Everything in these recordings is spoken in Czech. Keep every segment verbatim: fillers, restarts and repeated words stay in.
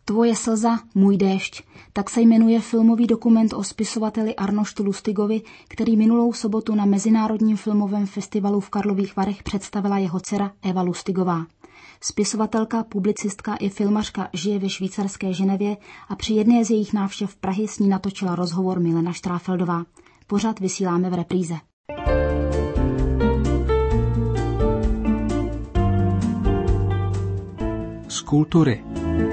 Tvoje slza, můj déšť. Tak se jmenuje filmový dokument o spisovateli Arnoštu Lustigovi, který minulou sobotu na Mezinárodním filmovém festivalu v Karlových Varech představila jeho dcera Eva Lustigová. Spisovatelka, publicistka i filmařka žije ve švýcarské Ženevě a při jedné z jejich návštěv Prahy s ní natočila rozhovor Milena Štráfeldová. Pořad vysíláme v repríze. Z kultury.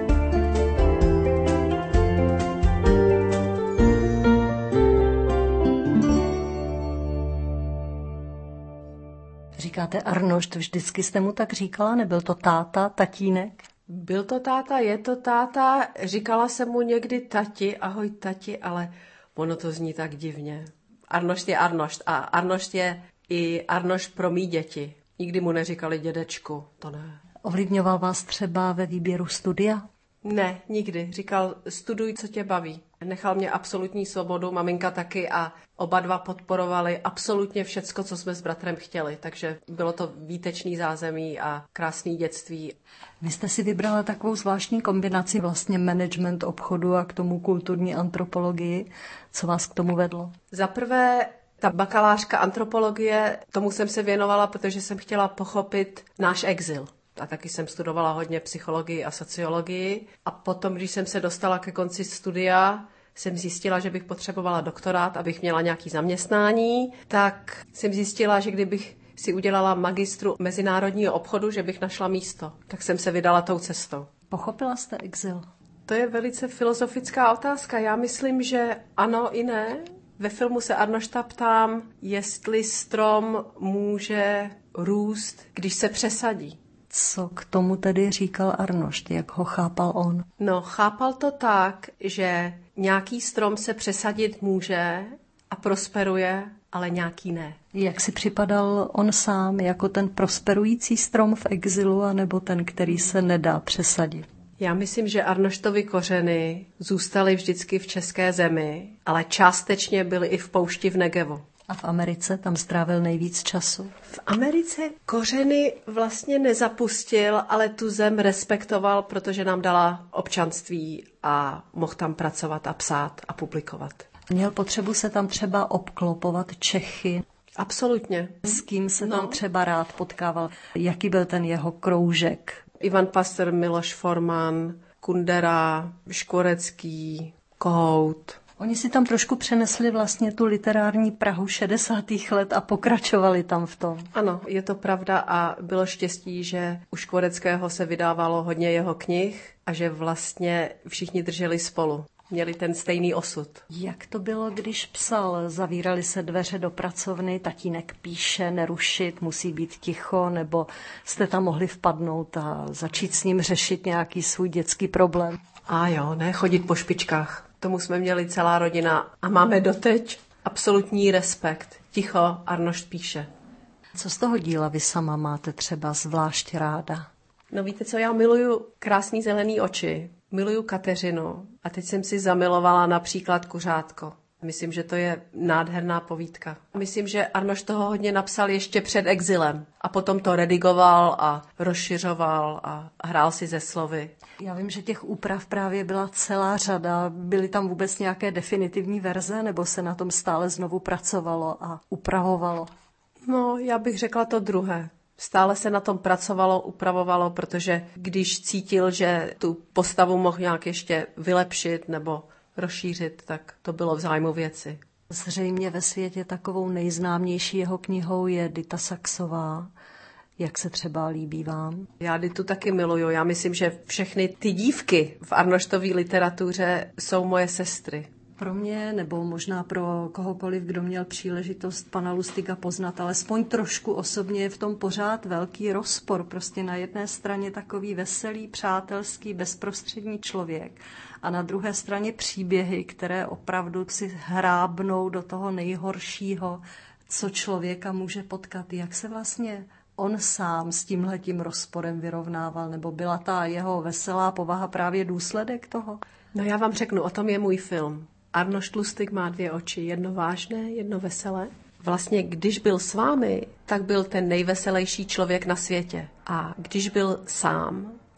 Říkáte Arnošt, vždycky jste mu tak říkala? Nebyl to táta, tatínek? Byl to táta, je to táta. Říkala jsem mu někdy tati, ahoj tati, ale ono to zní tak divně. Arnošt je Arnošt a Arnošt je i Arnošt pro mý děti. Nikdy mu neříkali dědečku, to ne. Ovlivňoval vás třeba ve výběru studia? Ne, nikdy. Říkal, studuj, co tě baví. Nechal mě absolutní svobodu, maminka taky a oba dva podporovali absolutně všecko, co jsme s bratrem chtěli. Takže bylo to výtečný zázemí a krásný dětství. Vy jste si vybrala takovou zvláštní kombinaci, vlastně management obchodu a k tomu kulturní antropologii. Co vás k tomu vedlo? Za prvé, ta bakalářka antropologie, tomu jsem se věnovala, protože jsem chtěla pochopit náš exil. A taky jsem studovala hodně psychologii a sociologii. A potom, když jsem se dostala ke konci studia, jsem zjistila, že bych potřebovala doktorát, abych měla nějaké zaměstnání. Tak jsem zjistila, že kdybych si udělala magistru mezinárodního obchodu, že bych našla místo. Tak jsem se vydala tou cestou. Pochopila jste exil? To je velice filozofická otázka. Já myslím, že ano i ne. Ve filmu se Arnošta ptám, jestli strom může růst, když se přesadí. Co k tomu tedy říkal Arnošt, jak ho chápal on? No, chápal to tak, že nějaký strom se přesadit může a prosperuje, ale nějaký ne. Jak si připadal on sám, jako ten prosperující strom v exilu, anebo ten, který se nedá přesadit? Já myslím, že Arnoštovy kořeny zůstaly vždycky v české zemi, ale částečně byly i v poušti v Negevu. A v Americe tam strávil nejvíc času? V Americe kořeny vlastně nezapustil, ale tu zem respektoval, protože nám dala občanství a mohl tam pracovat a psát a publikovat. Měl potřebu se tam třeba obklopovat Čechy? Absolutně. S kým se no. tam třeba rád potkával? Jaký byl ten jeho kroužek? Ivan Pastor, Miloš Forman, Kundera, Škvorecký, Kohout. Oni si tam trošku přenesli vlastně tu literární Prahu šedesátých let a pokračovali tam v tom. Ano, je to pravda a bylo štěstí, že u Škvoreckého se vydávalo hodně jeho knih a že vlastně všichni drželi spolu. Měli ten stejný osud. Jak to bylo, když psal? Zavírali se dveře do pracovny, tatínek píše, nerušit, musí být ticho, nebo jste tam mohli vpadnout a začít s ním řešit nějaký svůj dětský problém? A jo, ne chodit po špičkách. Tomu jsme měli celá rodina a máme doteď absolutní respekt. Ticho, Arnošt píše. Co z toho díla vy sama máte třeba zvlášť ráda? No víte co, já miluju krásný zelený oči, miluju Kateřinu a teď jsem si zamilovala například Kuřátko. Myslím, že to je nádherná povídka. Myslím, že Arnošt toho hodně napsal ještě před exilem a potom to redigoval a rozšiřoval a hrál si ze slovy. Já vím, že těch úprav právě byla celá řada. Byly tam vůbec nějaké definitivní verze, nebo se na tom stále znovu pracovalo a upravovalo? No, já bych řekla to druhé. Stále se na tom pracovalo, upravovalo, protože když cítil, že tu postavu mohl nějak ještě vylepšit nebo rozšířit, tak to bylo v zájmu věci. Zřejmě ve světě takovou nejznámější jeho knihou je Dita Saxová. Jak se třeba líbí vám? Já Ditu taky miluju. Já myslím, že všechny ty dívky v Arnoštové literatuře jsou moje sestry. Pro mě, nebo možná pro kohokoliv, kdo měl příležitost pana Lustiga poznat, alespoň trošku osobně je v tom pořád velký rozpor. Prostě na jedné straně takový veselý, přátelský, bezprostřední člověk a na druhé straně příběhy, které opravdu si hrábnou do toho nejhoršího, co člověka může potkat. Jak se vlastně on sám s tímhletím rozporem vyrovnával, nebo byla ta jeho veselá povaha právě důsledek toho? No já vám řeknu, o tom je můj film. Arnošt Lustig má dvě oči, jedno vážné, jedno veselé. Vlastně, když byl s vámi, tak byl ten nejveselější člověk na světě. A když byl sám,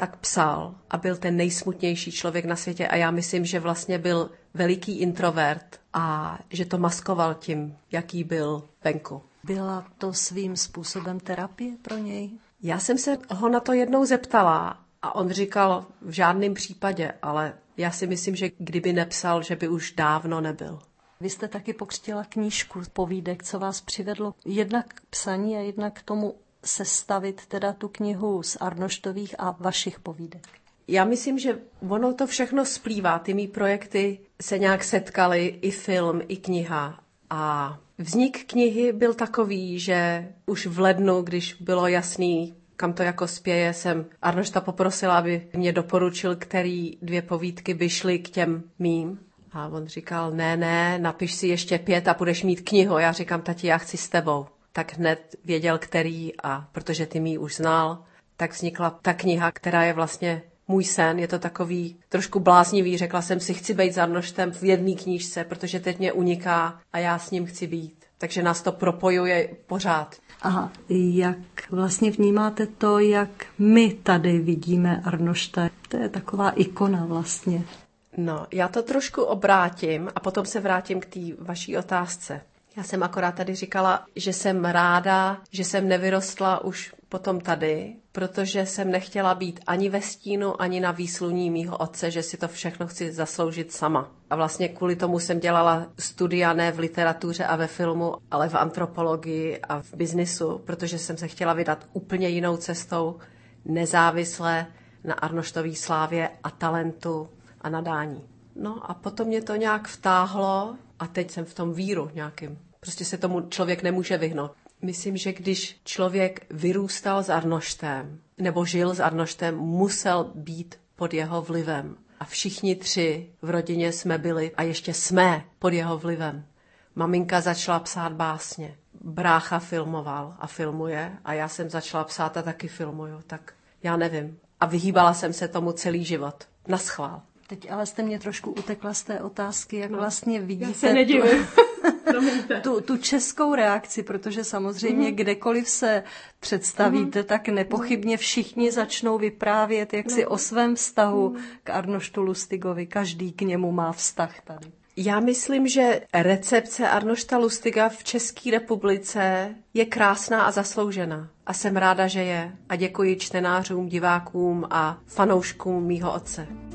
tak psal a byl ten nejsmutnější člověk na světě a já myslím, že vlastně byl veliký introvert a že to maskoval tím, jaký byl venku. Byla to svým způsobem terapie pro něj? Já jsem se ho na to jednou zeptala a on říkal v žádném případě, ale já si myslím, že kdyby nepsal, že by už dávno nebyl. Vy jste taky pokřtila knížku povídek, co vás přivedlo jednak k psaní a jednak k tomu sestavit teda tu knihu z Arnoštových a vašich povídek. Já myslím, že ono to všechno splývá. Ty mý projekty se nějak setkaly, i film, i kniha. A vznik knihy byl takový, že už v lednu, když bylo jasný, kam to jako spěje, jsem Arnošta poprosila, aby mě doporučil, který dvě povídky by šly k těm mým. A on říkal, ne, ne, napiš si ještě pět a budeš mít knihu. Já říkám, tati, já chci s tebou. Tak hned věděl, který, a protože ty mý už znal, tak vznikla ta kniha, která je vlastně můj sen. Je to takový trošku bláznivý. Řekla jsem si, chci být s Arnoštem v jedné knížce, protože teď mě uniká a já s ním chci být. Takže nás to propojuje pořád. Aha, jak vlastně vnímáte to, jak my tady vidíme Arnošta? To je taková ikona vlastně. No, já to trošku obrátím a potom se vrátím k té vaší otázce. Já jsem akorát tady říkala, že jsem ráda, že jsem nevyrostla už potom tady, protože jsem nechtěla být ani ve stínu, ani na výsluní mýho otce, že si to všechno chci zasloužit sama. A vlastně kvůli tomu jsem dělala studia ne v literatuře a ve filmu, ale v antropologii a v biznisu, protože jsem se chtěla vydat úplně jinou cestou, nezávisle na Arnoštový slávě a talentu a nadání. No a potom mě to nějak vtáhlo a teď jsem v tom víru nějakým. Prostě se tomu člověk nemůže vyhnout. Myslím, že když člověk vyrůstal s Arnoštem nebo žil s Arnoštem, musel být pod jeho vlivem. A všichni tři v rodině jsme byli a ještě jsme pod jeho vlivem. Maminka začala psát básně. Brácha filmoval a filmuje a já jsem začala psát a taky filmuju. Tak já nevím. A vyhýbala jsem se tomu celý život. Naschvál. Teď ale jste mě trošku utekla z té otázky, jak no, vlastně vidíte já se nedivím. tu, tu, tu českou reakci, protože samozřejmě mm. kdekoliv se představíte, mm. tak nepochybně všichni začnou vyprávět jaksi no. o svém vztahu mm. k Arnoštu Lustigovi. Každý k němu má vztah tady. Já myslím, že recepce Arnošta Lustiga v České republice je krásná a zasloužená. A jsem ráda, že je. A děkuji čtenářům, divákům a fanouškům mýho otce.